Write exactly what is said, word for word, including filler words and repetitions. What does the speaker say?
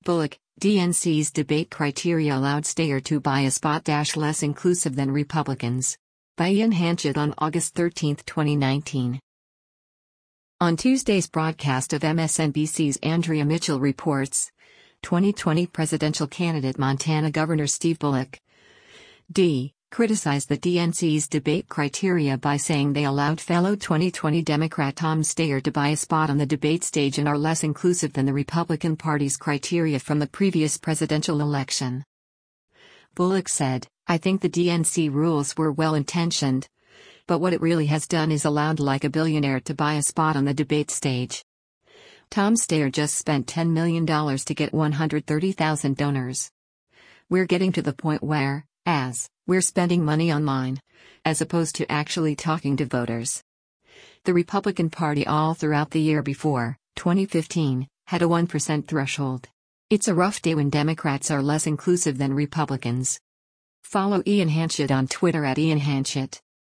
Bullock, D N C's debate criteria allowed Steyer to buy a spot dash less inclusive than Republicans. By Ian Hanchett on August thirteenth, twenty nineteen. On Tuesday's broadcast of M S N B C's Andrea Mitchell reports, twenty twenty presidential candidate Montana Governor Steve Bullock, D, criticized the D N C's debate criteria by saying they allowed fellow twenty twenty Democrat Tom Steyer to buy a spot on the debate stage and are less inclusive than the Republican Party's criteria from the previous presidential election. Bullock said, "I think the D N C rules were well-intentioned, but what it really has done is allowed like a billionaire to buy a spot on the debate stage. Tom Steyer just spent ten million dollars to get one hundred thirty thousand donors. We're getting to the point where, as, we're spending money online, as opposed to actually talking to voters." The Republican Party all throughout the year before, twenty fifteen, had a one percent threshold. It's a rough day when Democrats are less inclusive than Republicans. Follow Ian Hanchett on Twitter at Ian Hanchett.